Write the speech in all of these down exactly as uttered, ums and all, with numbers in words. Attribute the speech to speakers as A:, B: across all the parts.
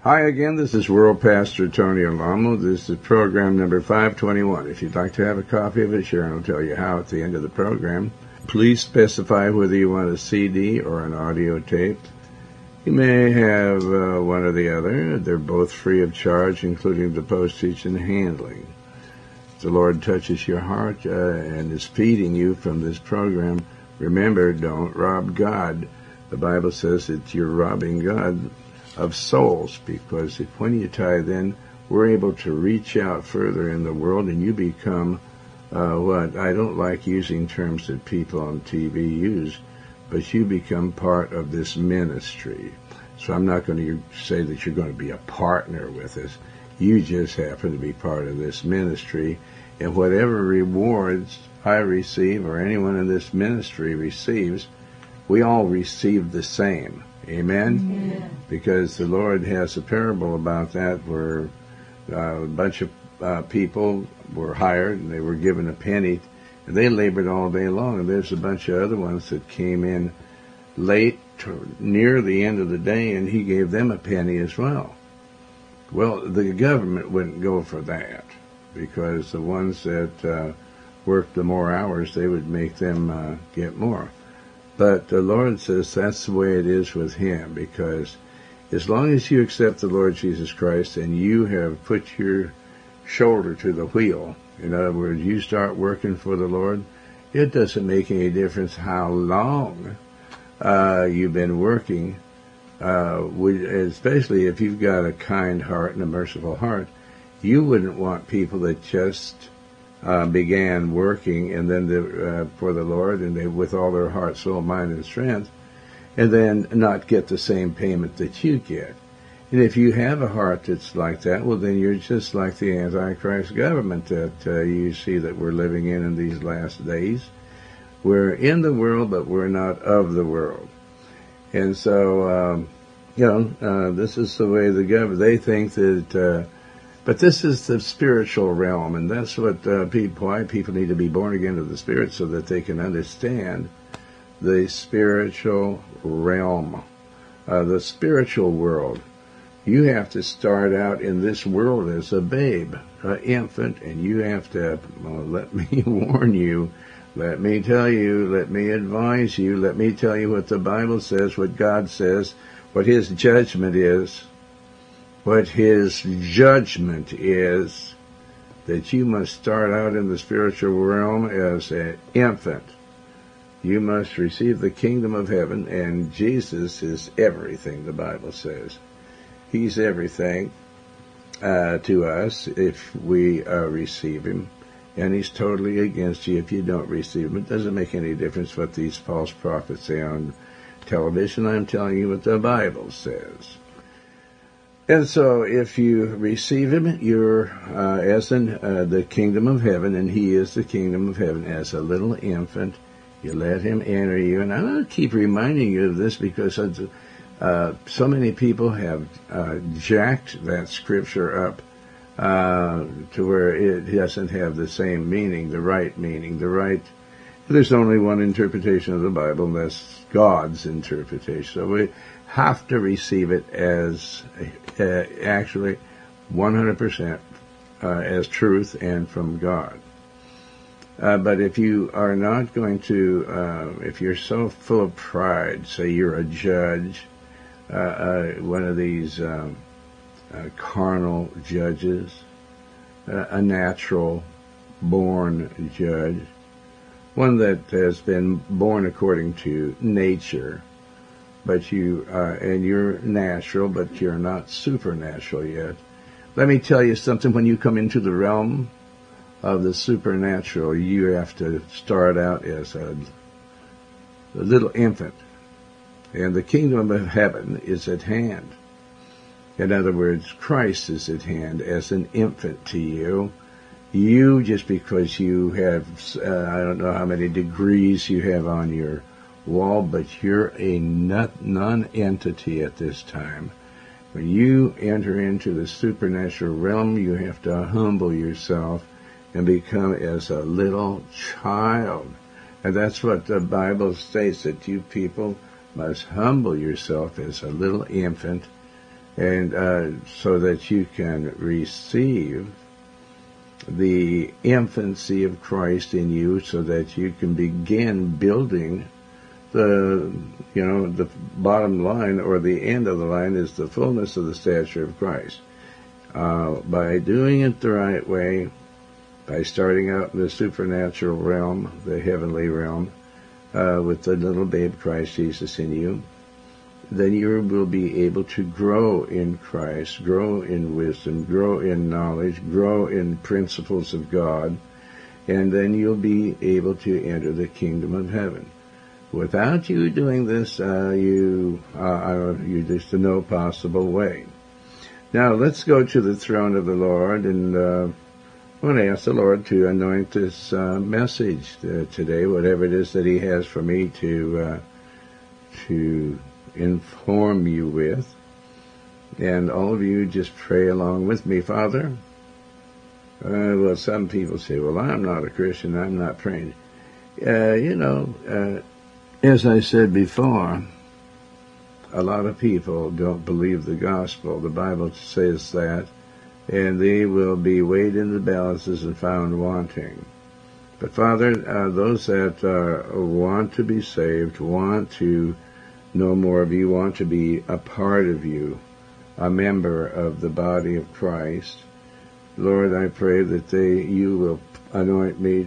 A: Hi again, this is World Pastor Tony Alamo. This is program number five twenty-one. If you'd like to have a copy of it, Sharon will tell you how at the end of the program. Please specify whether you want a C D or an audio tape. You may have uh, one or the other. They're both free of charge, including the postage and handling. If the Lord touches your heart uh, and is feeding you from this program, remember, don't rob God. The Bible says that you're robbing God of souls, because if when you tithe, then we're able to reach out further in the world, and you become uh, what I don't like using terms that people on T V use, but you become part of this ministry. So I'm not going to say that you're going to be a partner with us. You just happen to be part of this ministry, and whatever rewards I receive or anyone in this ministry receives, we all receive the same. Amen? Amen. Because the Lord has a parable about that where uh, a bunch of uh, people were hired and they were given a penny, and they labored all day long. And there's a bunch of other ones that came in late to near the end of the day, and he gave them a penny as well. Well, the government wouldn't go for that, because the ones that uh, worked the more hours, they would make them uh, get more. But the Lord says that's the way it is with him, because as long as you accept the Lord Jesus Christ and you have put your shoulder to the wheel, in other words, you start working for the Lord, it doesn't make any difference how long uh, you've been working, uh, especially if you've got a kind heart and a merciful heart. You wouldn't want people that just Uh, began working and then the, uh, for the Lord, and they with all their heart, soul, mind, and strength, and then not get the same payment that you get. And if you have a heart that's like that, well, then you're just like the Antichrist government that uh, you see that we're living in in these last days. We're in the world, but we're not of the world. And so, um, you know, uh, this is the way the government, they think that uh, But this is the spiritual realm, and that's what uh, people, why people need to be born again of the Spirit, so that they can understand the spiritual realm, uh, the spiritual world. You have to start out in this world as a babe, an infant, and you have to, well, let me warn you, let me tell you, let me advise you, let me tell you what the Bible says, what God says, what His judgment is. What His judgment is, that you must start out in the spiritual realm as an infant. You must receive the kingdom of heaven, and Jesus is everything, the Bible says. He's everything uh, to us if we uh, receive Him, and He's totally against you if you don't receive Him. It doesn't make any difference what these false prophets say on television. I'm telling you what the Bible says. And so, if you receive Him, you're uh, as in uh, the kingdom of heaven, and He is the kingdom of heaven. As a little infant, you let Him enter you. And I'm going to keep reminding you of this, because uh, so many people have uh, jacked that scripture up uh, to where it doesn't have the same meaning, the right meaning, the right. There's only one interpretation of the Bible, and that's God's interpretation. So we have to receive it as uh, actually one hundred percent uh, as truth and from God. Uh, but if you are not going to, uh, if you're so full of pride, say you're a judge, uh, uh, one of these um, uh, carnal judges, uh, a natural born judge, one that has been born according to nature, but you uh, and you're natural, but you're not supernatural yet. Let me tell you something. When you come into the realm of the supernatural, you have to start out as a, a little infant, and the kingdom of heaven is at hand. In other words, Christ is at hand as an infant to you. You, just because you have, uh, I don't know how many degrees you have on your wall, but you're a non-entity at this time. When you enter into the supernatural realm, you have to humble yourself and become as a little child. And that's what the Bible states, that you people must humble yourself as a little infant and uh, so that you can receive the infancy of Christ in you, so that you can begin building the, you know, the bottom line, or the end of the line, is the fullness of the stature of Christ. Uh, by doing it the right way, by starting out in the supernatural realm, the heavenly realm, uh, with the little babe Christ Jesus in you, then you will be able to grow in Christ, grow in wisdom, grow in knowledge, grow in principles of God, and then you'll be able to enter the kingdom of heaven. Without you doing this, uh, you, uh, you there's no possible way. Now let's go to the throne of the Lord, and uh, I want to ask the Lord to anoint this uh, message uh, today, whatever it is that He has for me to uh, to inform you with. And all of you just pray along with me. Father, uh, well, some people say, well, I'm not a Christian, I'm not praying. Uh, you know, uh, as I said before, a lot of people don't believe the gospel. The Bible says that, and they will be weighed in the balances and found wanting. But Father, uh, those that uh, want to be saved, want to know more of you, want to be a part of you, a member of the body of Christ, Lord, I pray that they, you will anoint me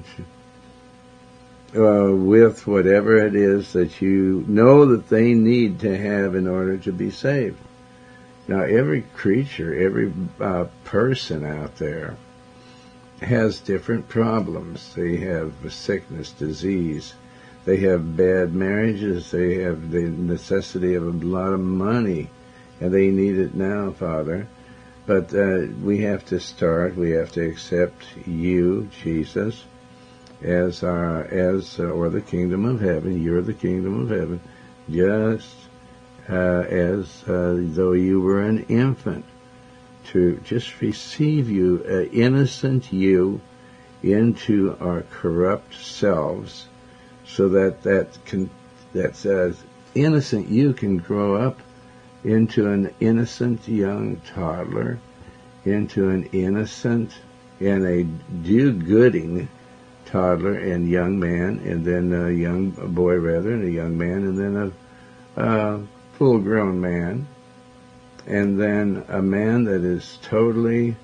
A: to, uh, with whatever it is that you know that they need to have in order to be saved. Now, every creature, every uh, person out there has different problems. They have sickness, disease. They have bad marriages. They have the necessity of a lot of money, and they need it now, Father. But uh, we have to start. We have to accept you, Jesus, as our as uh, or the kingdom of heaven. You're the kingdom of heaven, just uh, as uh, though you were an infant. To just receive you, uh, innocent you, into our corrupt selves, so that that can, that says innocent you can grow up into an innocent young toddler, into an innocent and a do-gooding toddler and young man, and then a young boy rather, and a young man, and then a, a full-grown man, and then a man that is totally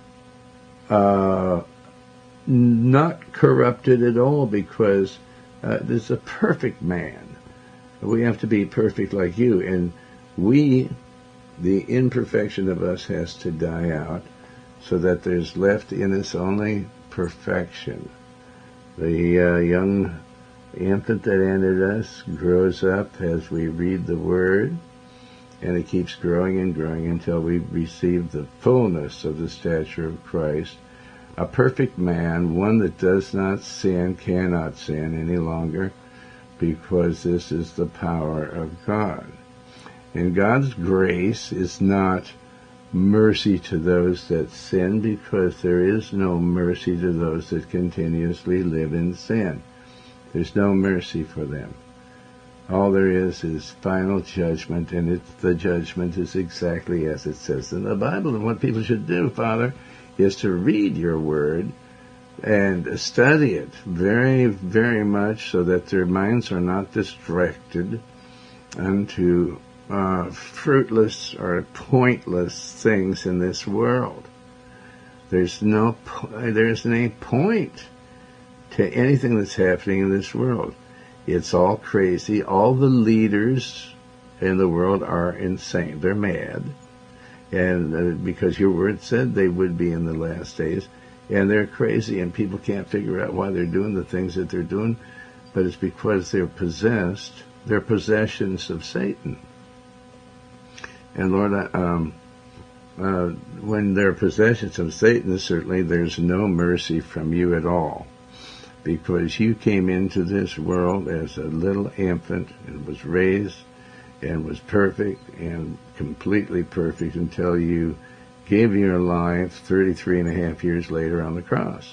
A: uh, not corrupted at all, because uh, there's a perfect man. We have to be perfect like you, and we, the imperfection of us, has to die out, so that there's left in us only perfection. The uh, young infant that entered us grows up as we read the Word, and it keeps growing and growing until we receive the fullness of the stature of Christ, a perfect man, one that does not sin, cannot sin any longer, because this is the power of God. And God's grace is not mercy to those that sin, because there is no mercy to those that continuously live in sin. There's no mercy for them. All there is is final judgment, and it's, the judgment is exactly as it says in the Bible. And what people should do, Father, is to read your word and study it very, very much, so that their minds are not distracted unto uh, fruitless or pointless things in this world. There's no, there isn't any point to anything that's happening in this world. It's all crazy. All the leaders in the world are insane. They're mad. And uh, because your word said they would be in the last days. And they're crazy, and people can't figure out why they're doing the things that they're doing. But it's because they're possessed. They're possessions of Satan. And Lord, um, uh, when they're possessions of Satan, certainly there's no mercy from you at all. Because you came into this world as a little infant and was raised and was perfect and completely perfect until you gave your life thirty-three and a half years later on the cross.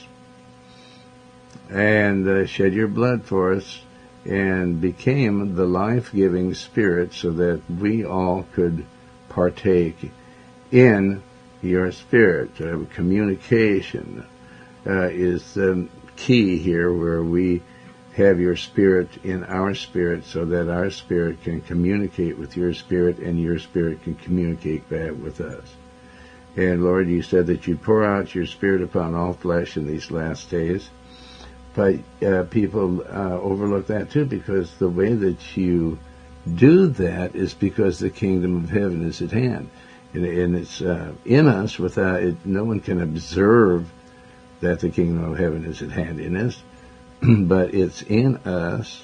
A: And uh, shed your blood for us and became the life-giving Spirit, so that we all could partake in your spirit. Uh, communication uh, is the key here, where we have your spirit in our spirit so that our spirit can communicate with your spirit and your spirit can communicate back with us. And Lord, you said that you pour out your spirit upon all flesh in these last days. But uh, people uh, overlook that too, because the way that you do that is because the kingdom of heaven is at hand. And, and it's uh, in us without it. No one can observe that the kingdom of heaven is at hand in us. But it's in us,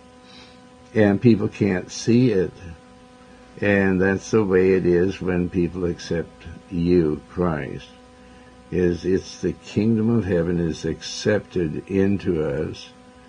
A: and people can't see it. And that's the way it is when people accept you, Christ. Is it's the kingdom of heaven is accepted into us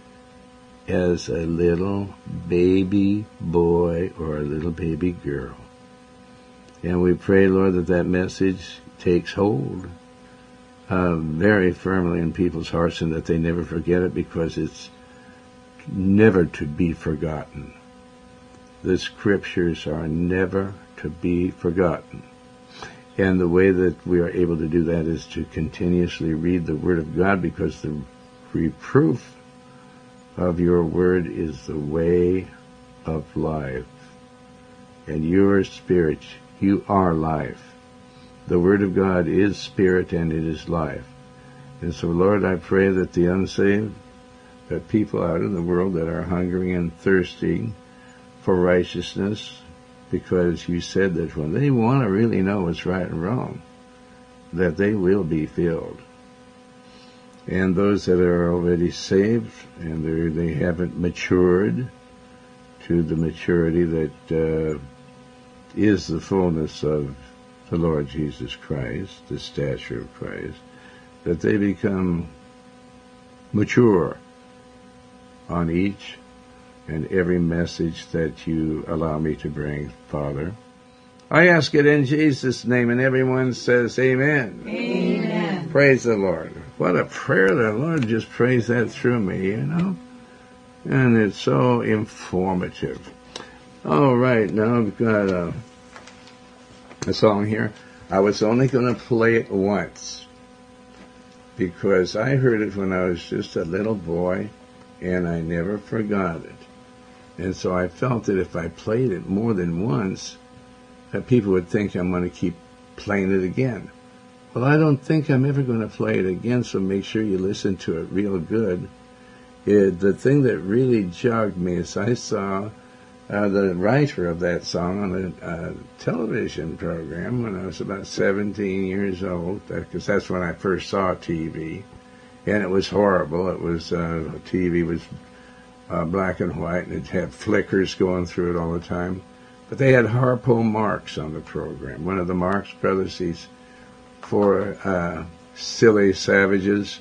A: as a little baby boy or a little baby girl. And we pray, Lord, that that message takes hold Uh, very firmly in people's hearts, and that they never forget it, because it's never to be forgotten. The scriptures are never to be forgotten. And the way that we are able to do that is to continuously read the Word of God, because the reproof of your Word is the way of life. And your spirit, you are life. The Word of God is spirit and it is life. And so, Lord, I pray that the unsaved, that people out in the world that are hungering and thirsting for righteousness, because you said that when they want to really know what's right and wrong, that they will be filled. And those that are already saved and they haven't matured to the maturity that uh, is the fullness of the Lord Jesus Christ, the stature of Christ, that they become mature on each and every message that you allow me to bring, Father. I ask it in Jesus' name, and everyone says amen.
B: Amen.
A: Praise the Lord. What a prayer. The Lord just prays that through me, you know. And it's so informative. All right, now I've got a... a song here. I was only going to play it once because I heard it when I was just a little boy and I never forgot it. And so I felt that if I played it more than once, that people would think I'm going to keep playing it again. Well, I don't think I'm ever going to play it again, so make sure you listen to it real good. It, the thing that really jogged me is I saw Uh, the writer of that song on a uh, television program when I was about seventeen years old, because that's when I first saw T V, and it was horrible. It was uh, T V was uh, black and white, and it had flickers going through it all the time. But they had Harpo Marx on the program, one of the Marx brothers. He's four uh, silly savages,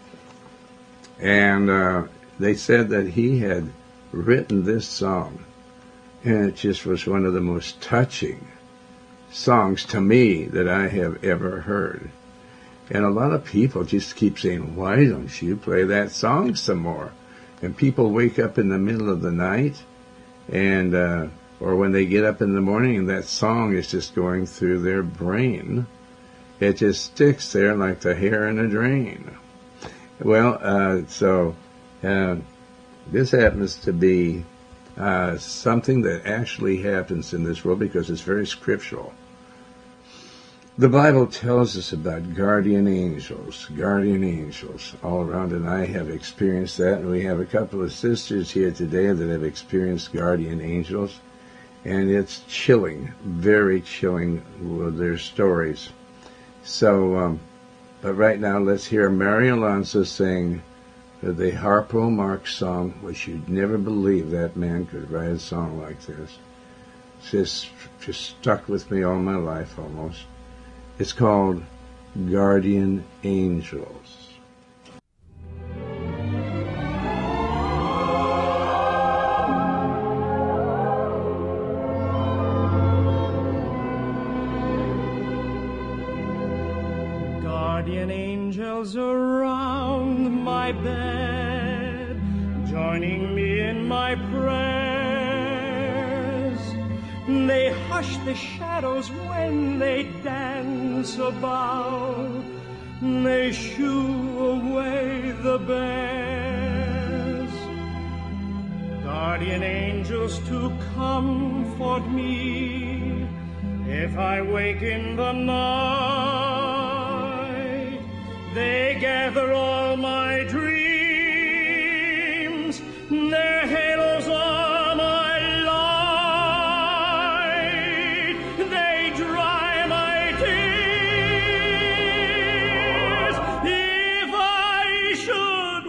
A: and uh, they said that he had written this song. And it just was one of the most touching songs to me that I have ever heard. And a lot of people just keep saying, why don't you play that song some more? And people wake up in the middle of the night, and uh, or when they get up in the morning and that song is just going through their brain. It just sticks there like the hair in a drain. Well, uh, so uh, this happens to be Uh, something that actually happens in this world because it's very scriptural. The Bible tells us about guardian angels, guardian angels all around, and I have experienced that, and we have a couple of sisters here today that have experienced guardian angels, and it's chilling, very chilling with their stories. So, um, but right now let's hear Mary Alonso sing the Harpo Marx song, which you'd never believe that man could write a song like this. It's just, just stuck with me all my life almost. It's called Guardian Angels.
B: Guardian angels around my bed, joining me in my prayers, They hush the shadows when they dance about. They shoo away the bears. Guardian angels to comfort me if I wake in the night. They gather all my dreams. Their halos are my light. They dry my tears if I should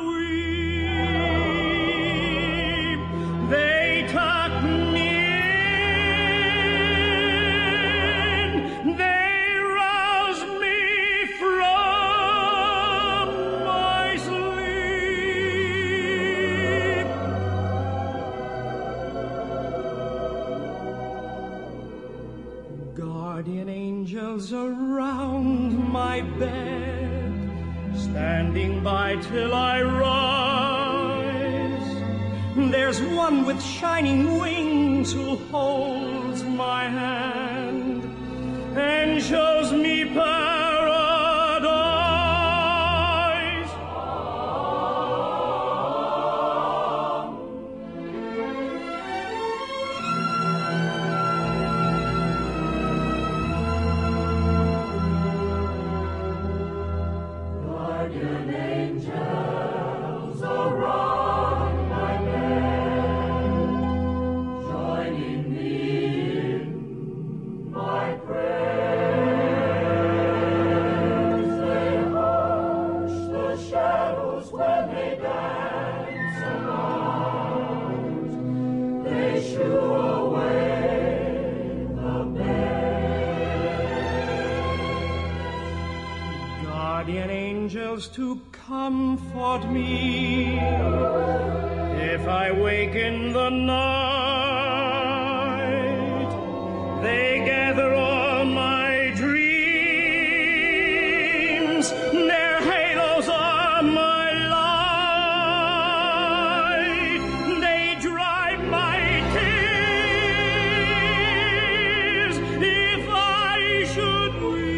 B: weep. They tuck me in. They rouse me from my sleep. Guardian angels around my bed, standing by till I rise. There's one with shining wings who holds my hand and shows me paradise. Guardian angels around my bed, joining me in my prayers. They hush the shadows when they dance about. They shoo away the bears. Guardian angels to comfort me if I wake in the night. They gather all my dreams. Their halos are my light. They dry my tears if I should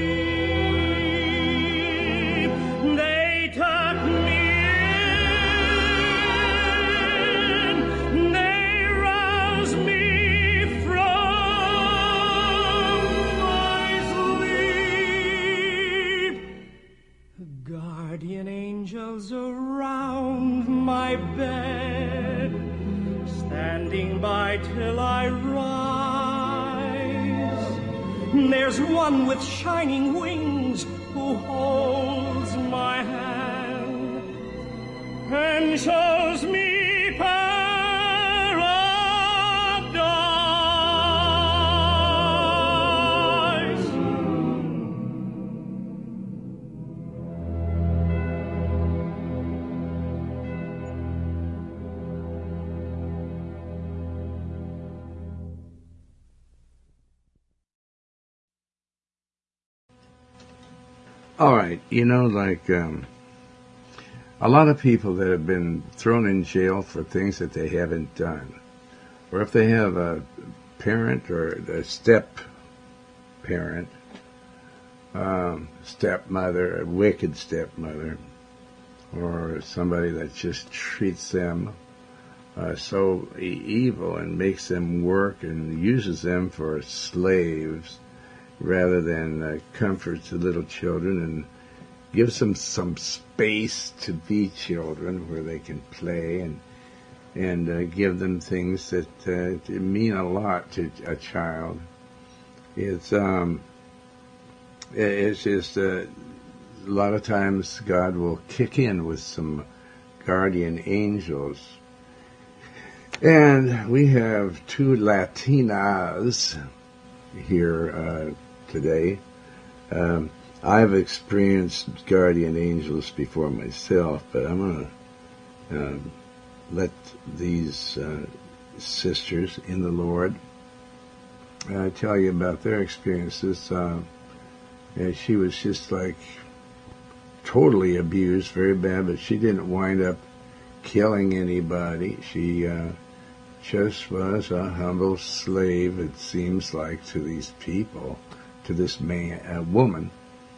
B: weep. They tuck me in. They rouse me from my sleep. Guardian angels around my bed, standing by till I rise. There's one with shining wings who holds my hand and shows me paradise.
A: All right, you know, like um, a lot of people that have been thrown in jail for things that they haven't done, or if they have a parent or a step parent, um, stepmother, a wicked stepmother, or somebody that just treats them uh, so e- evil and makes them work and uses them for slaves, rather than uh, comforts the little children and gives them some space to be children where they can play and and uh, give them things that uh, mean a lot to a child. It's um, it's just uh, a lot of times God will kick in with some guardian angels. And we have two Latinas here uh, today. Um, I've experienced guardian angels before myself, but I'm going to uh, let these uh, sisters in the Lord uh, tell you about their experiences. Uh, and she was just like totally abused, very bad, but she didn't wind up killing anybody. She uh, just was a humble slave, it seems like, to these people, to this man, a woman.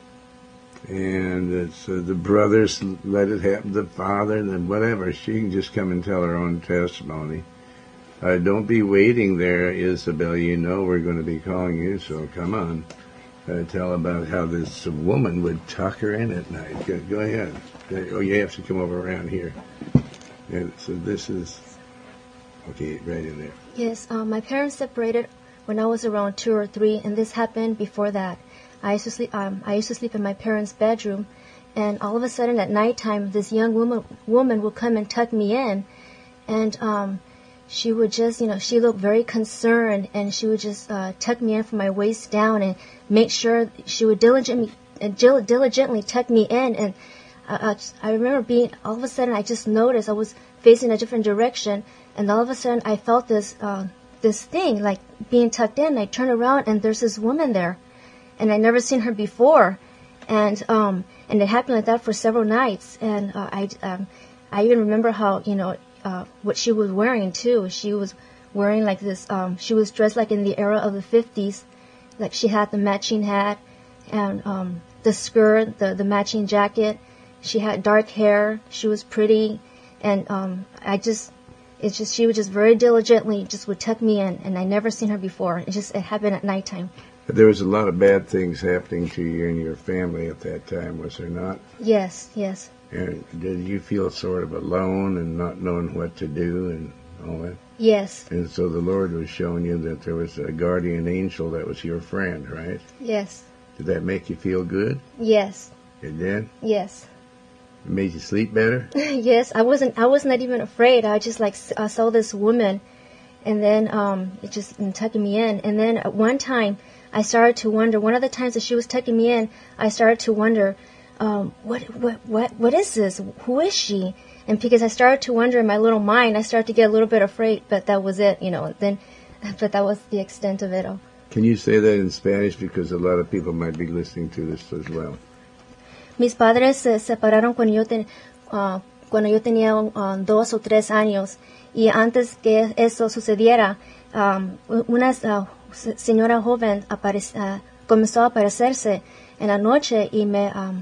A: And it's, uh, the brothers let it happen to the father, and then whatever. She can just come and tell her own testimony. Uh, don't be waiting there, Isabel. You know we're going to be calling you, so come on. Uh, tell about how this woman would tuck her in at night. Go, go ahead. Oh, you have to come over around here. And so this is... Okay, right in there.
C: Yes, uh, my parents separated when I was around two or three, and this happened before that. I used to sleep. Um, I used to sleep in my parents' bedroom, and all of a sudden at nighttime, this young woman woman would come and tuck me in, and um, she would just, you know, she looked very concerned, and she would just uh, tuck me in from my waist down and make sure she would diligently uh, diligently tuck me in. And uh, I remember being all of a sudden, I just noticed I was facing a different direction. And all of a sudden, I felt this uh, this thing, like being tucked in. I turned around, and there's this woman there. And I'd never seen her before. And um, and it happened like that for several nights. And uh, I, um, I even remember how, you know, uh, what she was wearing, too. She was wearing like this, um, she was dressed like in the era of the fifties. Like she had the matching hat and um, the skirt, the, the matching jacket. She had dark hair. She was pretty. And um, I just... It's just, she would just very diligently just would tuck me in, and I never seen her before. It just, it happened at nighttime.
A: But there was a lot of bad things happening to you and your family at that time, was there not?
C: Yes, yes.
A: And did you feel sort of alone and not knowing what to do and all that?
C: Yes.
A: And so the Lord was showing you that there was a guardian angel that was your friend, right?
C: Yes.
A: Did that make you feel good?
C: Yes.
A: It did?
C: Yes.
A: It made you sleep better?
C: Yes, I wasn't. I was not even afraid. I just like I saw this woman, and then um, it just tucking me in. And then at one time, I started to wonder. One of the times that she was tucking me in, I started to wonder, um, what, what, what, what is this? Who is she? And because I started to wonder in my little mind, I started to get a little bit afraid. But that was it, you know. Then, but that was the extent of it all.
A: Can you say that in Spanish, because a lot of people might be listening to this as well?
C: Mis padres se separaron cuando yo, ten, uh, cuando yo tenía uh, dos o tres años. Y antes que eso sucediera, um, una uh, señora joven aparec- uh, comenzó a aparecerse en la noche y me, um,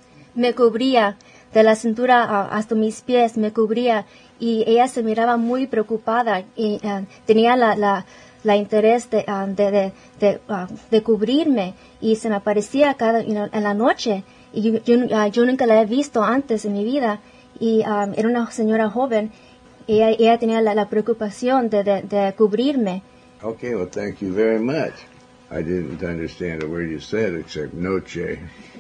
C: me cubría de la cintura uh, hasta mis pies, me cubría. Y ella se miraba muy preocupada y uh, tenía la, la, la interés de, uh, de, de, de, uh, de cubrirme. Y se me aparecía cada, you know, en la noche. Y yo, yo, uh, yo nunca la he visto antes en mi vida. Y um, era una señora joven. Y ella, ella tenía la, la preocupación de, de, de cubrirme.
A: Okay, well, thank you very much. I didn't understand a word you said except noche.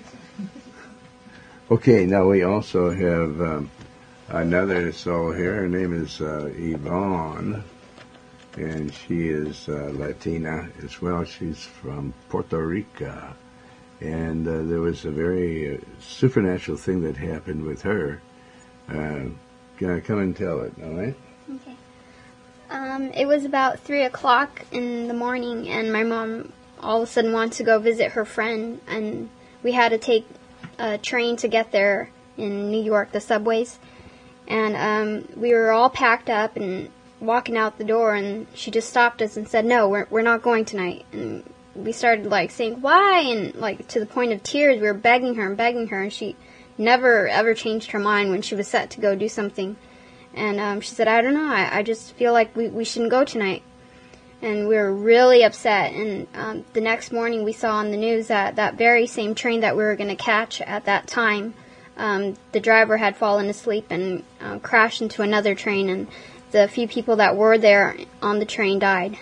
A: Okay, now we also have um, another soul here. Her name is uh, Yvonne. And she is uh, Latina as well. She's from Puerto Rico. And uh, there was a very uh, supernatural thing that happened with her. Uh, come and tell it, all right?
D: Okay. Um, it was about three o'clock in the morning, and my mom all of a sudden wanted to go visit her friend, and we had to take a train to get there in New York, the subways. And um, we were all packed up and walking out the door, and she just stopped us and said, "No, we're we're not going tonight." And we started like saying, "Why?" and like to the point of tears. We were begging her and begging her, and she never ever changed her mind when she was set to go do something. And um, she said, "I don't know, I, I just feel like we, we shouldn't go tonight." And we were really upset. And um, the next morning we saw on the news that that very same train that we were going to catch at that time, um, the driver had fallen asleep and uh, crashed into another train, and the few people that were there on the train died.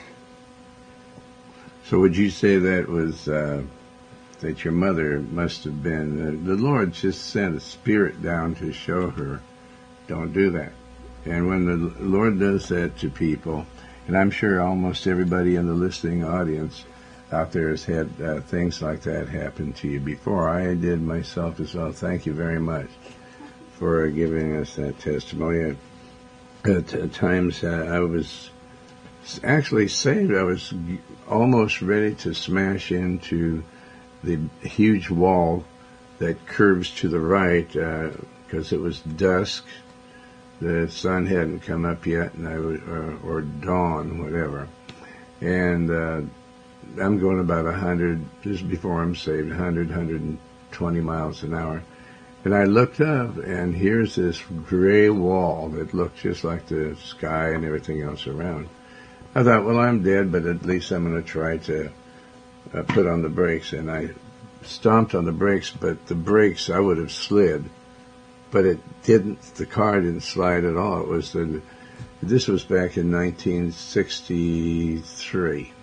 A: So would you say that was uh, that your mother must have been, uh, the Lord just sent a spirit down to show her, don't do that. And when the Lord does that to people, and I'm sure almost everybody in the listening audience out there has had uh, things like that happen to you before. I did myself as well. Thank you very much for giving us that testimony. At, at times uh, I was actually saved. I was almost ready to smash into the huge wall that curves to the right because uh, it was dusk The sun hadn't come up yet, and I was, uh, or dawn, whatever. And uh, I'm going about a hundred, just before I'm saved, one hundred, one hundred twenty miles an hour. And I looked up, and here's this gray wall that looked just like the sky and everything else around. I thought, well, I'm dead, but at least I'm going to try to uh, put on the brakes. And I stomped on the brakes, but the brakes, I would have slid. But it didn't, the car didn't slide at all. It was the, this was back in nineteen sixty-three.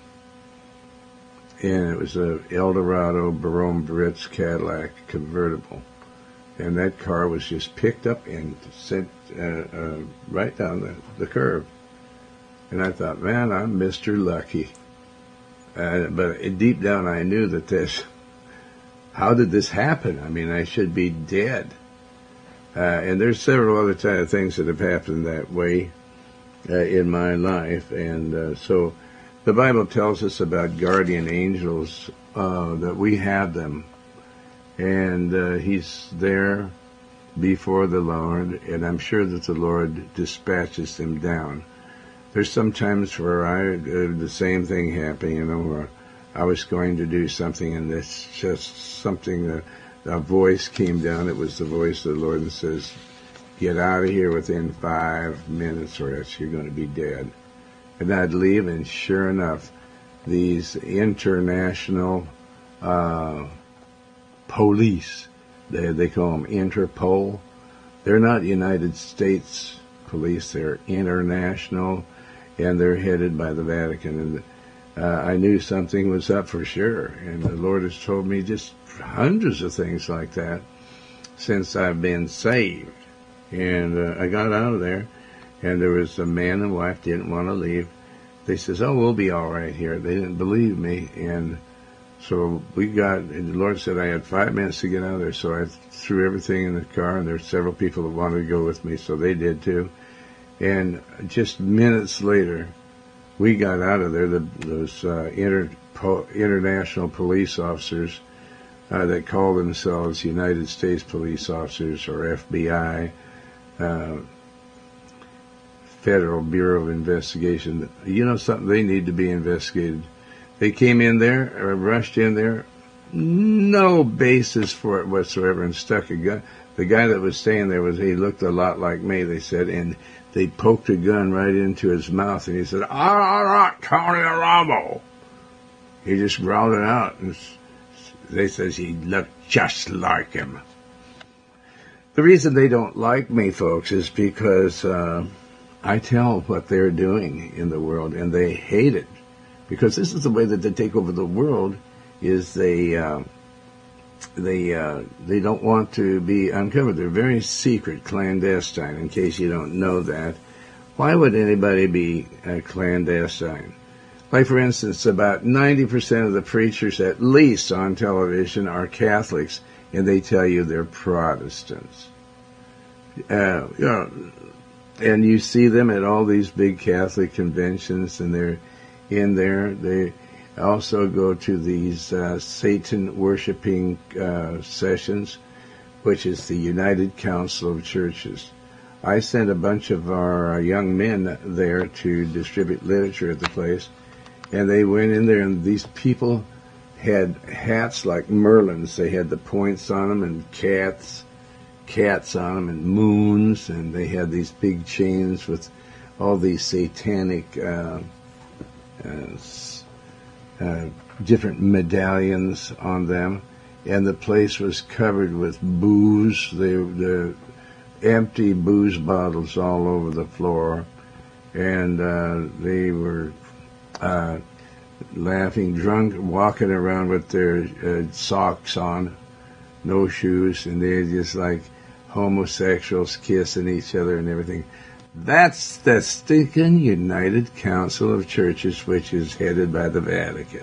A: And it was a Eldorado Barone Britz Cadillac convertible. And that car was just picked up and sent uh, uh, right down the, the curve. And I thought, man, I'm Mister Lucky. Uh, but deep down I knew that this, how did this happen? I mean, I should be dead. Uh, and there's several other type of things that have happened that way uh, in my life. And uh, so the Bible tells us about guardian angels, uh, that we have them. And uh, he's there before the Lord, and I'm sure that the Lord dispatches them down. There's some times where I, uh, the same thing happened, you know, where I was going to do something, and it's just something that a voice came down. It was the voice of the Lord that says, get out of here within five minutes or else you're going to be dead. And I'd leave, and sure enough, these international uh, police, they, they call them Interpol. They're not United States police, they're international, and they're headed by the Vatican. And uh, I knew something was up for sure, and the Lord has told me just hundreds of things like that since I've been saved. And uh, I got out of there, and there was a man and wife didn't want to leave. They says, oh, we'll be all right here. They didn't believe me, and so we got, and the Lord said I had five minutes to get out of there, so I threw everything in the car, and there were several people that wanted to go with me, so they did too. And just minutes later, we got out of there. The, those uh, inter, po, international police officers uh, that call themselves United States police officers, or F B I, uh, Federal Bureau of Investigation. You know something? They need to be investigated. They came in there, or rushed in there, no basis for it whatsoever, and stuck a gun. The guy that was staying there, was he looked a lot like me, they said, and they poked a gun right into his mouth, and he said, all right, Tony Alamo. He just growled it out, and they says he looked just like him. The reason they don't like me, folks, is because uh, I tell what they're doing in the world, and they hate it. Because this is the way that they take over the world, is they uh, they uh, they don't want to be uncovered. They're very secret, clandestine, in case you don't know that. Why would anybody be uh, clandestine? Like, for instance, about ninety percent of the preachers, at least on television, are Catholics, and they tell you they're Protestants. Uh, you know, and you see them at all these big Catholic conventions, and they're in there. They also go to these uh, Satan-worshipping uh, sessions, which is the United Council of Churches. I sent a bunch of our young men there to distribute literature at the place, and they went in there, and these people had hats like Merlins. They had the points on them, and cats, cats on them, and moons, and they had these big chains with all these satanic uh, uh, uh, different medallions on them, and the place was covered with booze. They, the empty booze bottles all over the floor, and uh, they were uh, laughing, drunk, walking around with their uh, socks on, no shoes, and they're just like homosexuals kissing each other and everything. That's the stinking United Council of Churches, which is headed by the Vatican.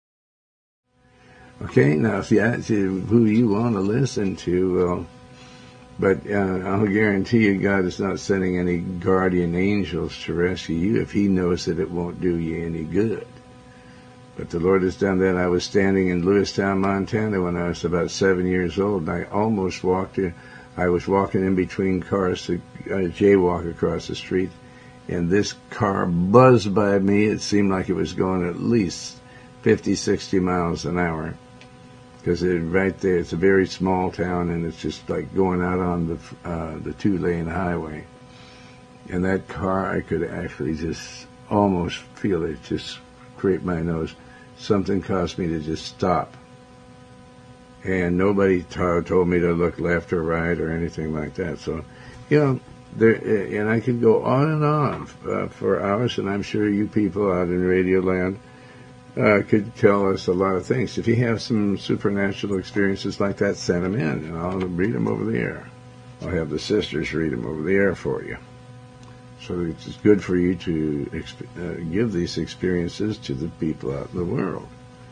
A: Okay, now if that's who you want to listen to, well, but uh, I'll guarantee you God is not sending any guardian angels to rescue you if he knows that it won't do you any good. But the Lord has done that. I was standing in Lewistown, Montana when I was about seven years old, and I almost walked in, I was walking in between cars to uh, jaywalk across the street, and this car buzzed by me. It seemed like it was going at least fifty, sixty miles an hour, because it right there, it's a very small town, and it's just like going out on the uh, the two-lane highway. And that car, I could actually just almost feel it just scrape my nose. Something caused me to just stop. And nobody t- told me to look left or right or anything like that. So, you know, there, and I could go on and on uh, for hours, and I'm sure you people out in Radio Land uh, could tell us a lot of things. If you have some supernatural experiences like that, send them in, and I'll read them over the air. I'll have the sisters read them over the air for you. So it's good for you to exp- uh, give these experiences to the people out in the world,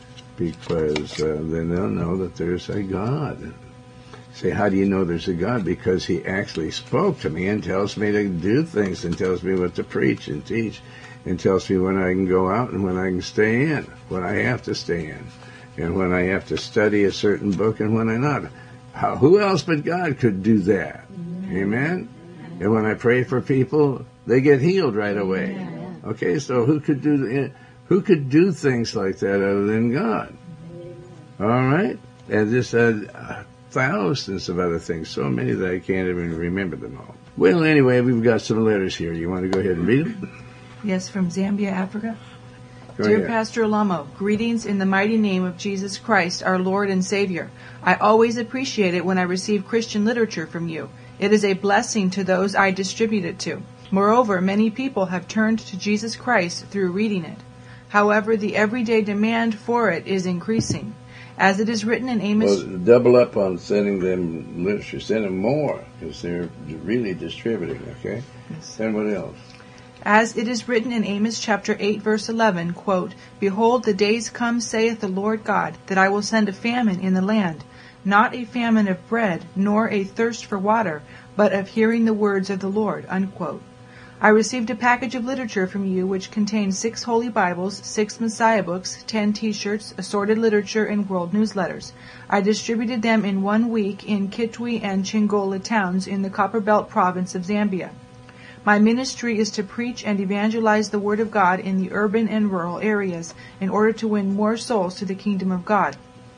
A: because uh, then they'll know that there's a God. Say, how do you know there's a God? Because he actually spoke to me and tells me to do things and tells me what to preach and teach and tells me when I can go out and when I can stay in, when I have to stay in, and when I have to study a certain book and when I not. How, who else but God could do that? Amen. Amen? And when I pray for people, they get healed right away. Okay, so who could do who could do things like that other than God? All right, and just uh, thousands of other things, so many that I can't even remember them all. Well, anyway, we've got some letters here. You want to go ahead and read them?
E: Yes, from Zambia, Africa.
A: Go
E: Dear
A: ahead.
E: Pastor Alamo, greetings in the mighty name of Jesus Christ, our Lord and Savior. I always appreciate it when I receive Christian literature from you. It is a blessing to those I distribute it to. Moreover, many people have turned to Jesus Christ through reading it. However, the everyday demand for it is increasing. As it is written in Amos...
A: Well, double up on sending them literature. Send them more, because they're really distributing, okay?
E: Yes.
A: Send what else?
E: As it is written in Amos chapter eight, verse eleven, quote, Behold, the days come, saith the Lord God, that I will send a famine in the land, not a famine of bread, nor a thirst for water, but of hearing the words of the Lord, unquote. I received a package of literature from you which contained six Holy Bibles, six Messiah books, ten T-shirts, assorted literature, and world newsletters. I distributed them in one week in Kitwe and Chingola towns in the Copperbelt province of Zambia. My ministry is to preach and evangelize the Word of God in the urban and rural areas in order to win more souls to the kingdom of God.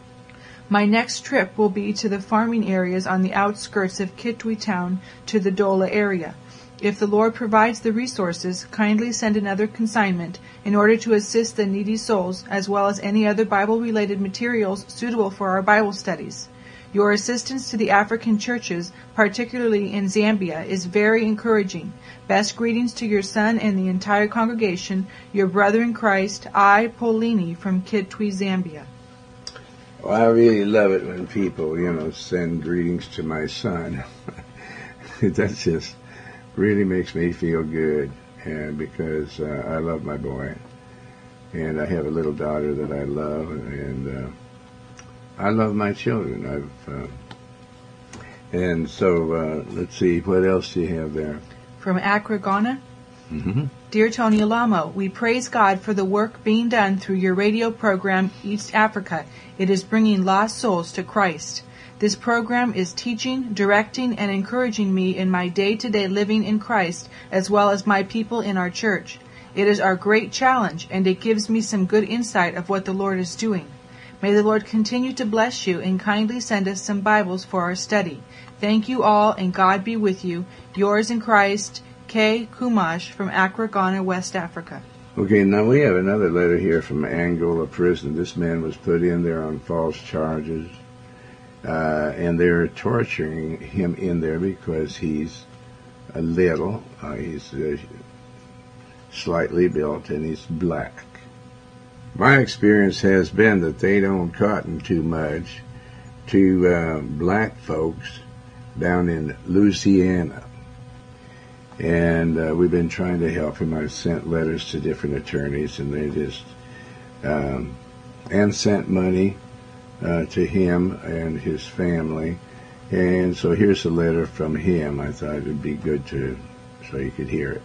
E: My next trip will be to the farming areas on the outskirts of Kitwe town to the Dola area. If the Lord provides the resources, kindly send another consignment in order to assist the needy souls as well as any other Bible-related materials suitable for our Bible studies. Your assistance to the African churches, particularly in Zambia, is very encouraging. Best greetings to your son and the entire congregation, your brother in Christ, I, Paulini, from Kitwe, Zambia.
A: Well, I really love it when people, you know, send greetings to my son. That's just really makes me feel good, and because uh, I love my boy, and I have a little daughter that I love, and uh, I love my children. I've uh, and so uh, let's see, what else do you have there?
E: From Accra, Ghana.
A: Mm-hmm.
E: Dear Tony Alamo, we praise God for the work being done through your radio program, East Africa. It is bringing lost souls to Christ. This program is teaching, directing, and encouraging me in my day-to-day living in Christ, as well as my people in our church. It is our great challenge, and it gives me some good insight of what the Lord is doing. May the Lord continue to bless you and kindly send us some Bibles for our study. Thank you all, and God be with you. Yours in Christ, K. Kumash from Accra, Ghana, West Africa.
A: Okay, now we have another letter here from Angola prison. This man was put in there on false charges. Uh, and they're torturing him in there because he's a little, uh, he's uh, slightly built, and he's black. My experience has been that they don't cotton too much to uh, black folks down in Louisiana. And uh, we've been trying to help him. I've sent letters to different attorneys, and they just, um, and sent money Uh, to him and his family. And so here's a letter from him. I thought it would be good to, so you could hear it.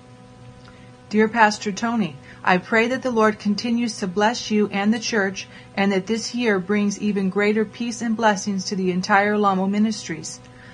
E: Dear Pastor Tony, I pray that the Lord continues to bless you and the church, and that this year brings even greater peace and blessings to the entire Lamo Ministries.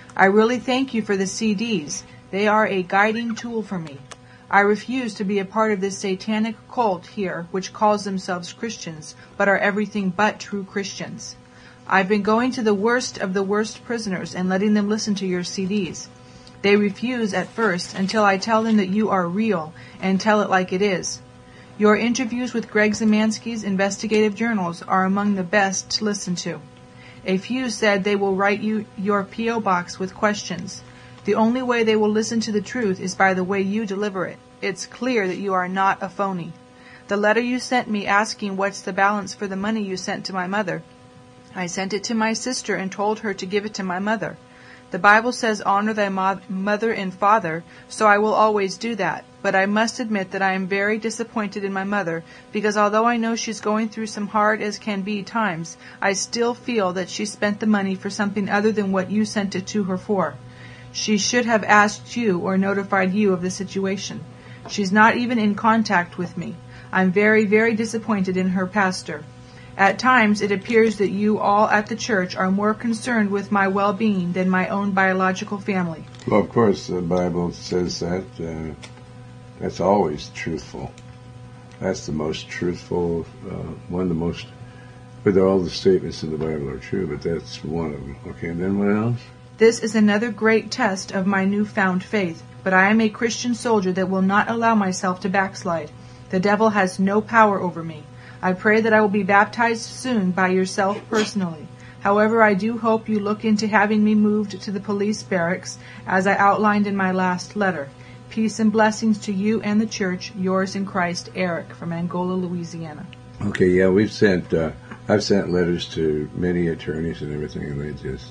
E: I really thank you for the C Ds. They are a guiding tool for me. I refuse to be a part of this satanic cult here, which calls themselves Christians, but are everything but true Christians. I've been going to the worst of the worst prisoners and letting them listen to your C Ds. They refuse at first until I tell them that you are real and tell it like it is. Your interviews with Greg Zemansky's investigative journals are among the best to listen to. A few said they will write you your P O box with questions. The only way they will listen to the truth is by the way you deliver it. It's clear that you are not a phony. The letter you sent me asking what's the balance for the money you sent to my mother, I sent it to my sister and told her to give it to my mother. The Bible says honor thy mo- mother and father, so I will always do that. But I must admit that I am very disappointed in my mother, because although I know she's going through some hard as can be times, I still feel that she spent the money for something other than what you sent it to her for. She should have asked you or notified you of the situation. She's not even in contact with me. I'm very, very disappointed in her pastor. At times, it appears that you all at the church are more concerned with my well-being than my own biological family.
A: Well, of course, the Bible says that. Uh, that's always truthful. That's the most truthful, uh, one of the most, but all the statements in the Bible are true, but that's one of them. Okay, and then what else?
E: This is another great test of my newfound faith, but I am a Christian soldier that will not allow myself to backslide. The devil has no power over me. I pray that I will be baptized soon by yourself personally. However, I do hope you look into having me moved to the police barracks, as I outlined in my last letter. Peace and blessings to you and the church. Yours in Christ, Eric, from Angola, Louisiana.
A: Okay, yeah, we've sent, uh, I've sent letters to many attorneys and everything, and they just,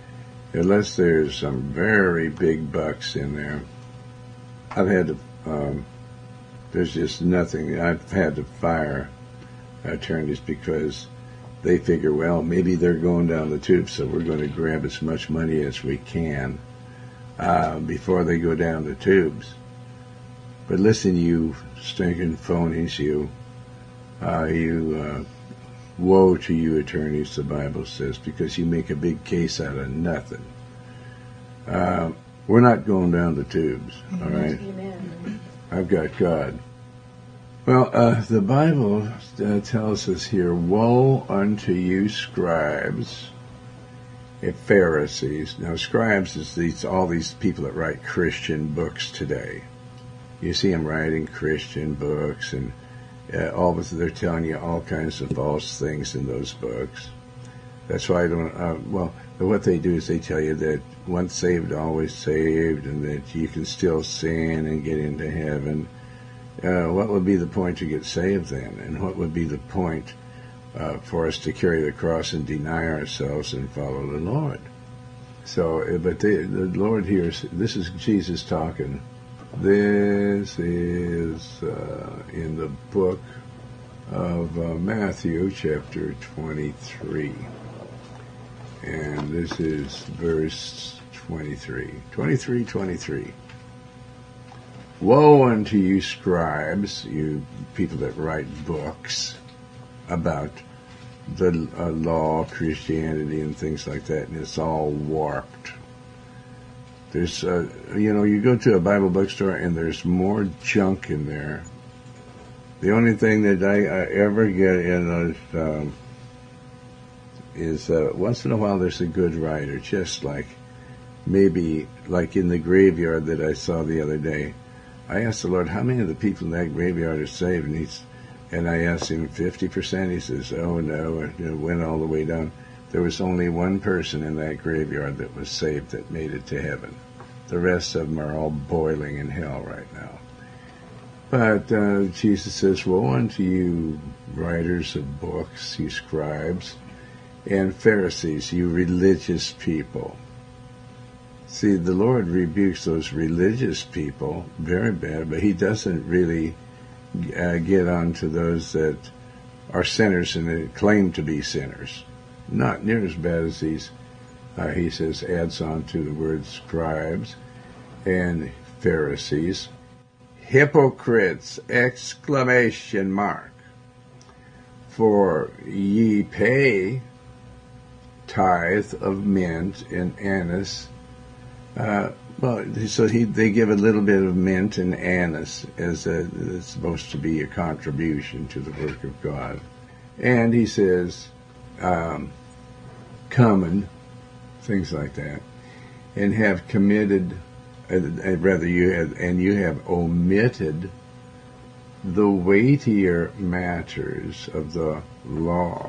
A: unless there's some very big bucks in there, I've had to, um, there's just nothing. I've had to fire attorneys because they figure, well, maybe they're going down the tube, so we're going to grab as much money as we can uh, before they go down the tubes. But listen, you stinking phonies, you, uh, you, uh, woe to you attorneys, the Bible says, because you make a big case out of nothing. Uh, we're not going down the tubes, all right? Amen. I've got God. Well, uh, the Bible uh, tells us here, woe unto you scribes and Pharisees. Now, scribes is these all these people that write Christian books today. You see them writing Christian books, and uh, all of they're telling you all kinds of false things in those books. That's why I don't, uh, well, what they do is they tell you that once saved, always saved, and that you can still sin and get into heaven. Uh, what would be the point to get saved then? And what would be the point uh, for us to carry the cross and deny ourselves and follow the Lord? So, but the, the Lord here, this is Jesus talking. This is uh, in the book of uh, Matthew, chapter twenty-three. And this is verse twenty-three. twenty-three, twenty-three. Woe unto you scribes, you people that write books about the uh, law, Christianity, and things like that, and it's all warped. There's, uh, you know, you go to a Bible bookstore and there's more junk in there. The only thing that I, I ever get in is, um, is uh, once in a while there's a good writer, just like maybe like in the graveyard that I saw the other day. I asked the Lord, how many of the people in that graveyard are saved? And, he's, and I asked him, fifty percent? He says, oh, no, it went all the way down. There was only one person in that graveyard that was saved that made it to heaven. The rest of them are all boiling in hell right now. But uh, Jesus says, woe unto you writers of books, you scribes, and Pharisees, you religious people. See, the Lord rebukes those religious people very bad, but he doesn't really uh, get on to those that are sinners and claim to be sinners. Not near as bad as these, uh, he says, adds on to the word scribes and Pharisees. Hypocrites, exclamation mark. For ye pay tithe of mint and anise Uh, well, so he they give a little bit of mint and anise as a, it's supposed to be a contribution to the work of God. And he says, um, common, things like that, and have committed, uh, rather you have, and you have omitted the weightier matters of the law.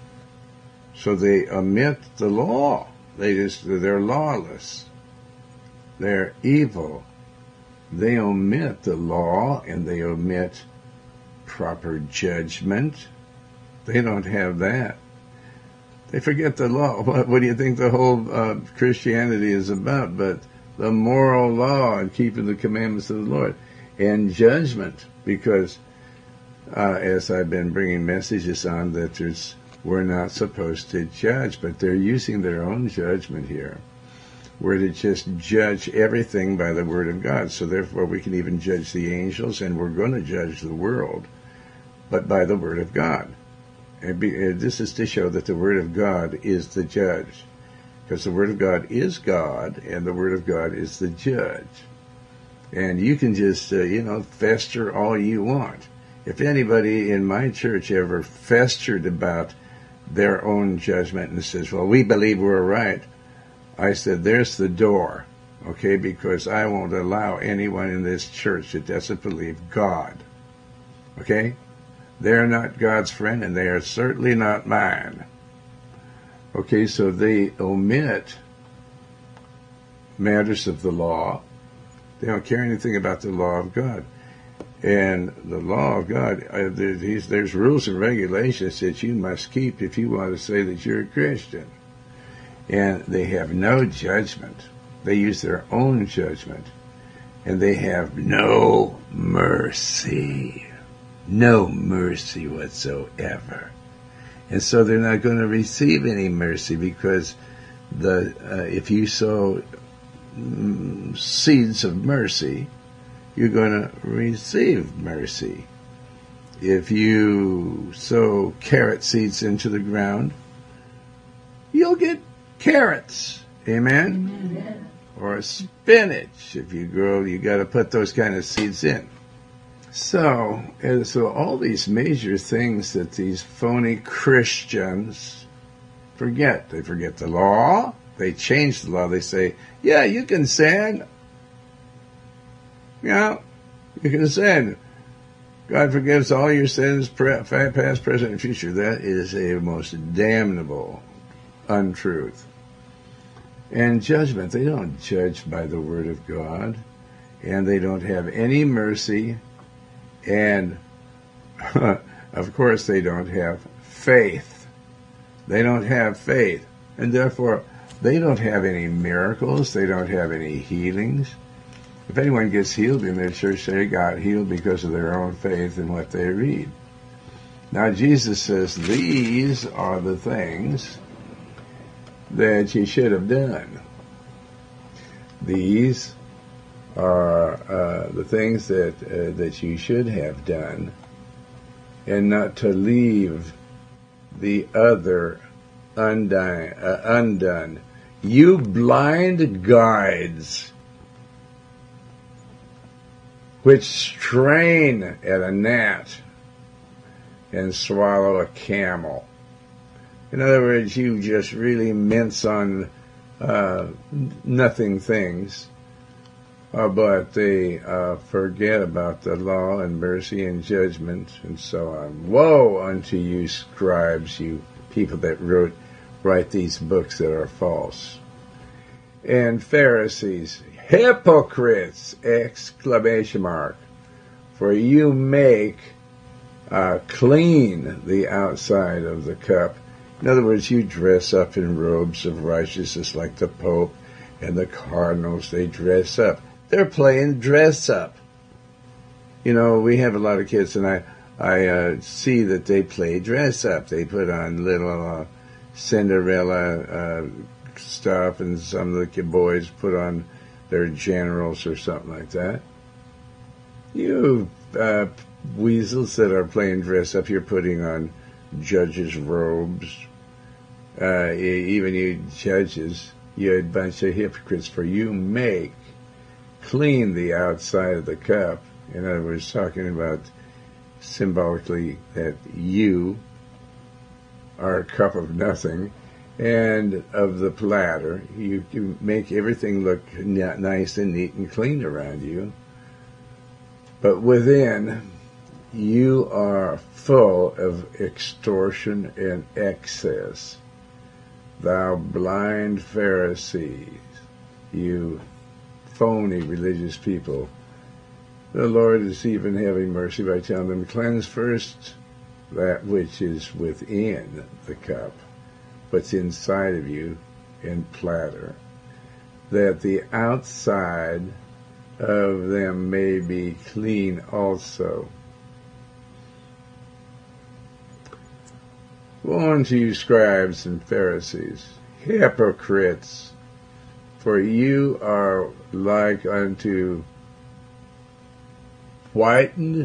A: So they omit the law. They just, they're lawless. They're evil. They omit the law and they omit proper judgment. They don't have that. They forget the law. What, what do you think the whole uh, Christianity is about? But the moral law and keeping the commandments of the Lord. And judgment, because uh, as I've been bringing messages on that there's, we're not supposed to judge, but they're using their own judgment here. We're to just judge everything by the Word of God. So therefore we can even judge the angels, and we're going to judge the world, but by the Word of God. And be, uh, this is to show that the Word of God is the judge. Because the Word of God is God, and the Word of God is the judge. And you can just, uh, you know, fester all you want. If anybody in my church ever festered about their own judgment and says, well, we believe we're right, I said, there's the door, okay, because I won't allow anyone in this church that doesn't believe God, okay? They're not God's friend, and they are certainly not mine. Okay, so they omit matters of the law. They don't care anything about the law of God. And the law of God, uh, there's, there's rules and regulations that you must keep if you want to say that you're a Christian. And they have no judgment. They use their own judgment. And they have no mercy. No mercy whatsoever. And so they're not going to receive any mercy, because the uh, if you sow mm, seeds of mercy, you're going to receive mercy. If you sow carrot seeds into the ground, you'll get carrots. Amen? Amen. Or spinach. If you grow, you got to put those kind of seeds in. So, and so all these major things that these phony Christians forget. They forget the law. They change the law. They say, yeah, you can sin. Yeah, you can sin. God forgives all your sins, past, present, and future. That is a most damnable untruth. And judgment. They don't judge by the Word of God. And they don't have any mercy. And, of course, they don't have faith. They don't have faith. And therefore, they don't have any miracles. They don't have any healings. If anyone gets healed in their church, they got healed because of their own faith in what they read. Now, Jesus says, these are the things that you should have done. These are uh, the things that uh, that you should have done, and not to leave the other undone. Uh, undone. You blind guides, which strain at a gnat and swallow a camel. In other words, you just really mince on uh, nothing things. Uh, but they uh, forget about the law and mercy and judgment and so on. Woe unto you, scribes, you people that wrote, write these books that are false. And Pharisees, hypocrites, exclamation mark, for you make uh, clean the outside of the cup. In other words, you dress up in robes of righteousness like the Pope and the cardinals. They dress up. They're playing dress up. You know, we have a lot of kids, and I, I uh, see that they play dress up. They put on little uh, Cinderella uh, stuff, and some of the boys put on their generals or something like that. You uh, weasels that are playing dress up, you're putting on judges' robes. Uh, even you judges, you a bunch of hypocrites, for you make clean the outside of the cup. In other words, talking about symbolically that you are a cup of nothing, and of the platter. You, you make everything look nice and neat and clean around you. But within, you are full of extortion and excess. Thou blind Pharisees, you phony religious people. The Lord is even having mercy by telling them, cleanse first that which is within the cup, what's inside of you in platter, that the outside of them may be clean also. Woe unto you, scribes and Pharisees, hypocrites, for you are like unto whitened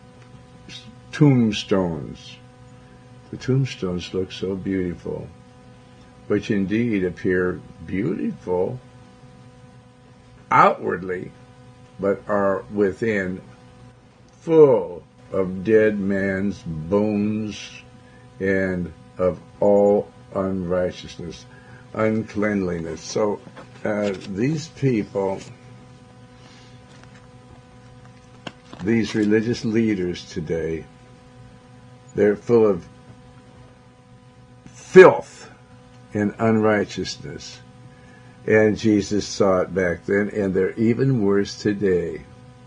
A: tombstones. The tombstones look so beautiful, which indeed appear beautiful outwardly, but are within full of dead man's bones and of all unrighteousness, uncleanliness. So uh, these people, these religious leaders today, they're full of filth and unrighteousness. And Jesus saw it back then, and they're even worse today.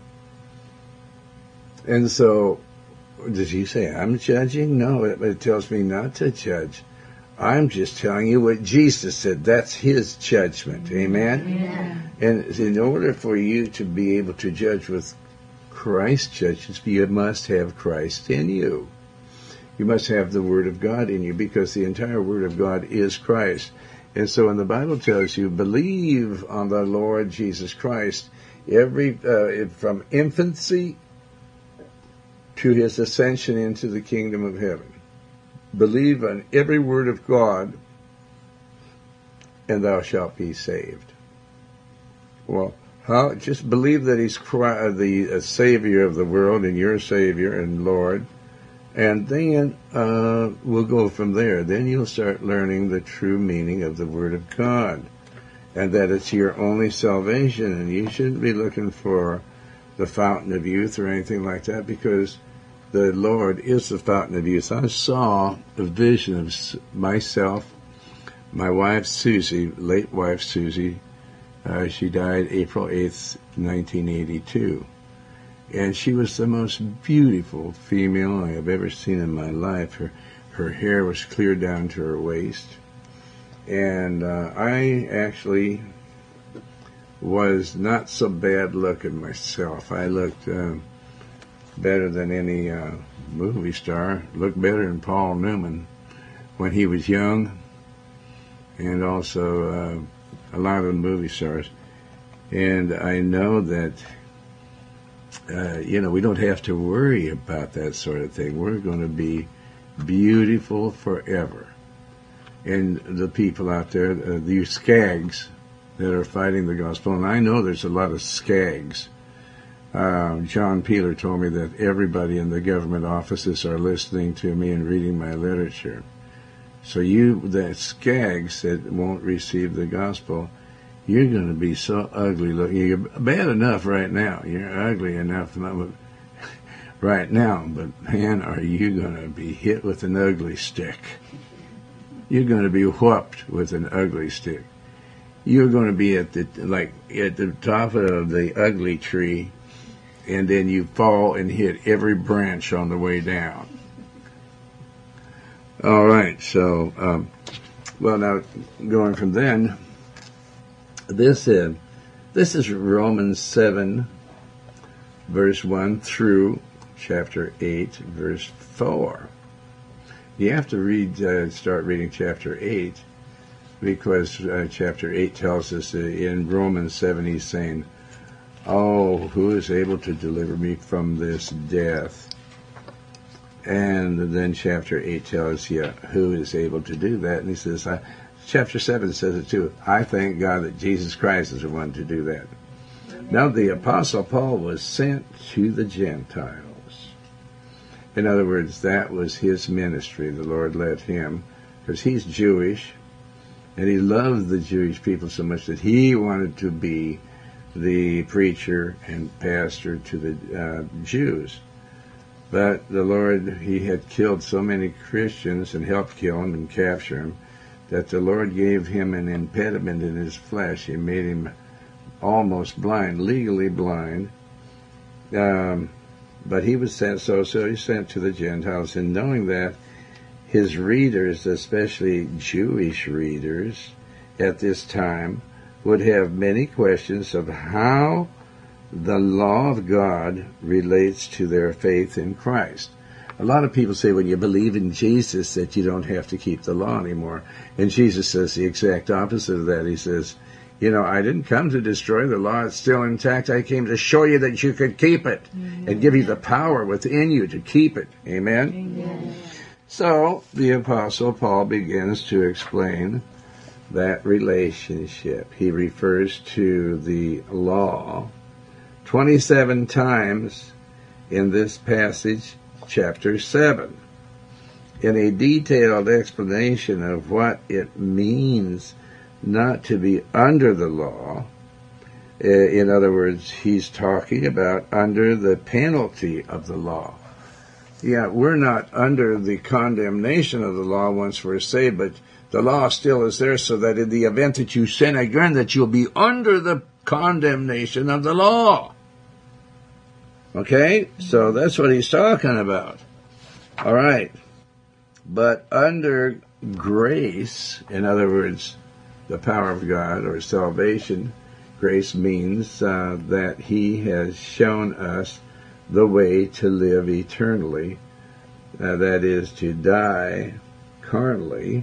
A: And so, does he say, I'm judging? No, it, it tells me not to judge. I'm just telling you what Jesus said. That's his judgment. Amen? Yeah. And in order for you to be able to judge with Christ's judgments, you must have Christ in you. You must have the Word of God in you, because the entire Word of God is Christ. And so when the Bible tells you, believe on the Lord Jesus Christ, every uh, from infancy to his ascension into the kingdom of heaven, believe on every word of God, and thou shalt be saved. Well, how? Just believe that he's the uh, Savior of the world, and your Savior and Lord, and then uh, we'll go from there. Then you'll start learning the true meaning of the Word of God, and that it's your only salvation, and you shouldn't be looking for the fountain of youth or anything like that, because the Lord is the fountain of youth. I saw a vision of myself, my wife Susie, late wife Susie. Uh, she died April eighth, nineteen eighty-two. And she was the most beautiful female I have ever seen in my life. Her, her hair was clear down to her waist. And uh, I actually was not so bad looking myself. I looked uh, better than any uh, movie star. Looked better than Paul Newman when he was young, and also uh, a lot of the movie stars. And I know that Uh, you know, we don't have to worry about that sort of thing. We're going to be beautiful forever. And the people out there, uh, these skags that are fighting the gospel, and I know there's a lot of skags. Uh, John Peeler told me that everybody in the government offices are listening to me and reading my literature. So you, the skags that won't receive the gospel, you're going to be so ugly looking. You're bad enough right now. You're ugly enough right now. But, man, are you going to be hit with an ugly stick. You're going to be whooped with an ugly stick. You're going to be at the, like, at the top of the ugly tree, and then you fall and hit every branch on the way down. All right, so, um, well, now, going from then, This is, this is Romans seven, verse one through chapter eight, verse four. You have to read, uh, start reading chapter eight, because uh, chapter eight tells us uh, in Romans seven, he's saying, oh, who is able to deliver me from this death? And then chapter eight tells you who is able to do that. And he says, I, chapter seven says it too. I thank God that Jesus Christ is the one to do that. Now, the Apostle Paul was sent to the Gentiles. In other words, that was his ministry. The Lord led him, because he's Jewish, and he loved the Jewish people so much that he wanted to be the preacher and pastor to the uh, Jews. But the Lord, he had killed so many Christians and helped kill them and capture them, that the Lord gave him an impediment in his flesh. He made him almost blind, legally blind. Um, but he was sent, so, so he sent to the Gentiles, and knowing that his readers, especially Jewish readers at this time, would have many questions of how the law of God relates to their faith in Christ. A lot of people say when you believe in Jesus that you don't have to keep the law anymore. And Jesus says the exact opposite of that. He says, you know, I didn't come to destroy the law. It's still intact. I came to show you that you could keep it. Amen. And give you the power within you to keep it. Amen? Amen. So the Apostle Paul begins to explain that relationship. He refers to the law twenty-seven times in this passage, chapter seven, in a detailed explanation of what it means not to be under the law. In other words, he's talking about under the penalty of the law. Yeah, we're not under the condemnation of the law once we're saved, but the law still is there so that in the event that you sin again, that you'll be under the condemnation of the law. Okay? So that's what he's talking about. All right. But under grace, in other words, the power of God or salvation, grace means uh, that he has shown us the way to live eternally. Uh, that is, to die carnally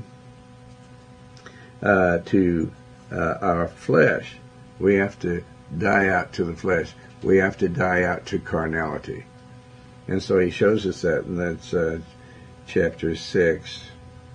A: uh, to uh, our flesh. We have to die out to the flesh. We have to die out to carnality. And so he shows us that, and that's uh, chapter six,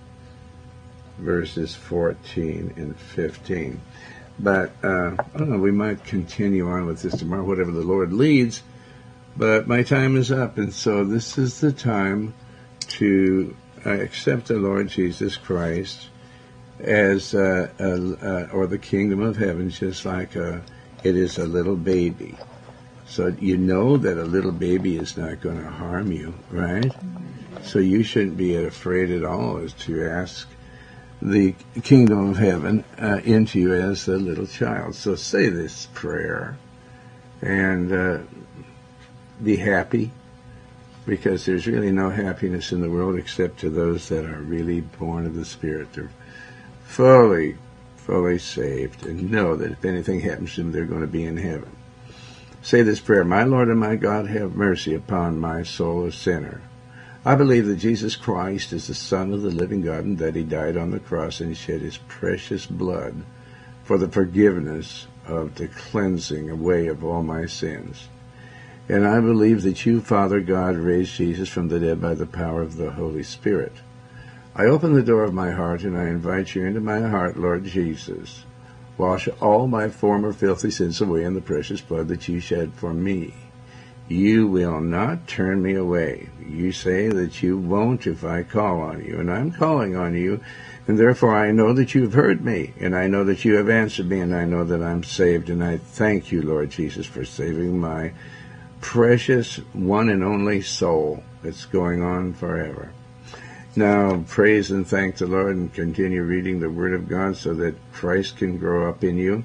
A: verses fourteen and fifteen. But, uh, I don't know, we might continue on with this tomorrow, whatever the Lord leads. But my time is up, and so this is the time to uh, accept the Lord Jesus Christ as, uh, a, uh, or the kingdom of heaven, just like a, it is a little baby. So you know that a little baby is not going to harm you, right? So you shouldn't be afraid at all as to ask the kingdom of heaven uh, into you as a little child. So say this prayer and uh, be happy, because there's really no happiness in the world except to those that are really born of the Spirit. They're fully, fully saved and know that if anything happens to them, they're going to be in heaven. Say this prayer: My Lord and my God, have mercy upon my soul, a sinner. I believe that Jesus Christ is the Son of the living God, and that he died on the cross and shed his precious blood for the forgiveness of the cleansing away of all my sins. And I believe that you, Father God, raised Jesus from the dead by the power of the Holy Spirit. I open the door of my heart and I invite you into my heart, Lord Jesus. Wash all my former filthy sins away in the precious blood that you shed for me. You will not turn me away. You say that you won't if I call on you, and I'm calling on you, and therefore I know that you have heard me, and I know that you have answered me, and I know that I'm saved, and I thank you, Lord Jesus, for saving my precious one and only soul that's going on forever. Now, praise and thank the Lord and continue reading the Word of God so that Christ can grow up in you.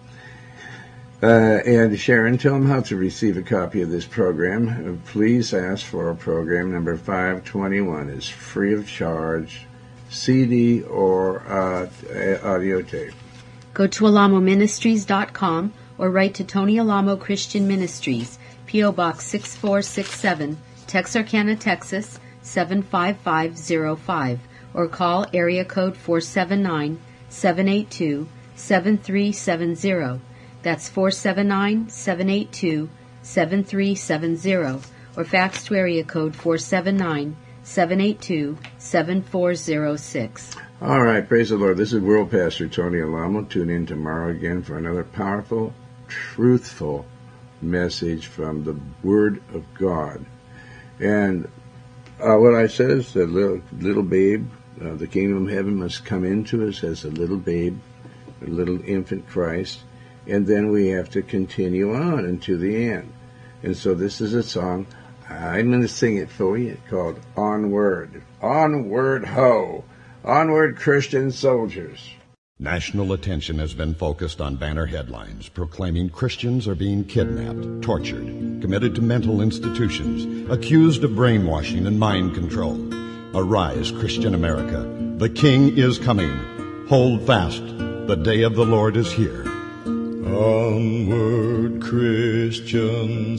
A: Uh, and Sharon, tell them how to receive a copy of this program. Uh, please ask for program number five twenty-one. It's free of charge, C D or uh, audio tape.
F: Go to alamo ministries dot com or write to Tony Alamo Christian Ministries, P O Box six four six seven, Texarkana, Texas seven five five zero five, or call area code four seven nine, seven eight two, seven three seven zero. That's four seven nine, seven eight two, seven three seven zero, or fax to area code four seven nine, seven eight two, seven four zero six.
A: All right, praise the Lord. This is World Pastor Tony Alamo. Tune in tomorrow again for another powerful, truthful message from the Word of God. And uh, what I said is that little, little babe, uh, the kingdom of heaven must come into us as a little babe, a little infant Christ, and then we have to continue on unto the end. And so this is a song. I'm going to sing it for you. It's called Onward. Onward, ho! Onward, Christian soldiers.
G: National attention has been focused on banner headlines proclaiming Christians are being kidnapped, tortured, committed to mental institutions, accused of brainwashing and mind control. Arise, Christian America. The King is coming. Hold fast. The day of the Lord is here. Onward, Christian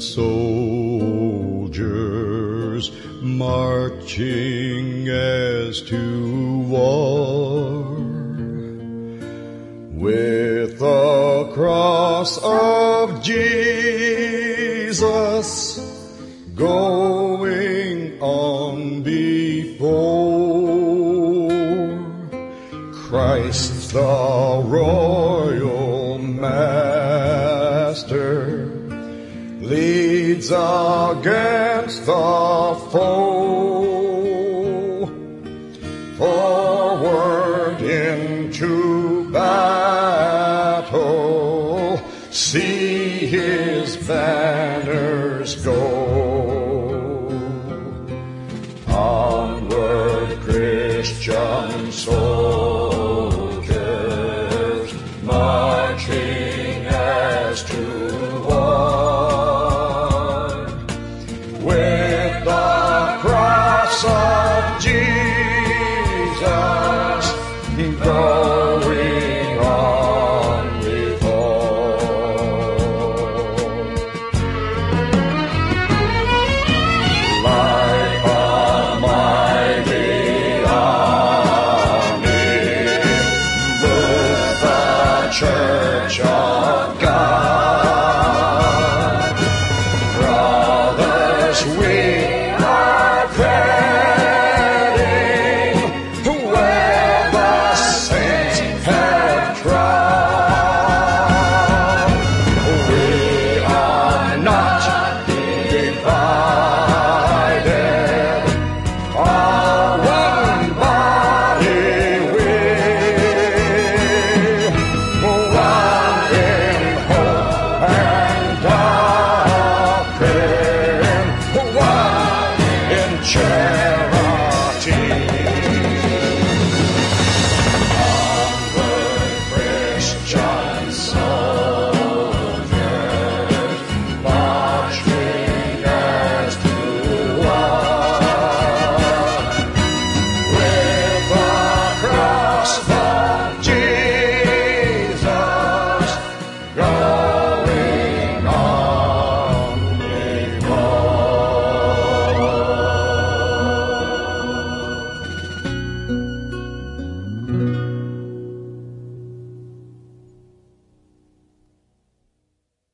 G: soldiers, marching as to war, with the cross of Jesus going on before. Christ the royal master leads against the foe, forward into battle, see his banners go. Onward, Christian soldiers, marching as to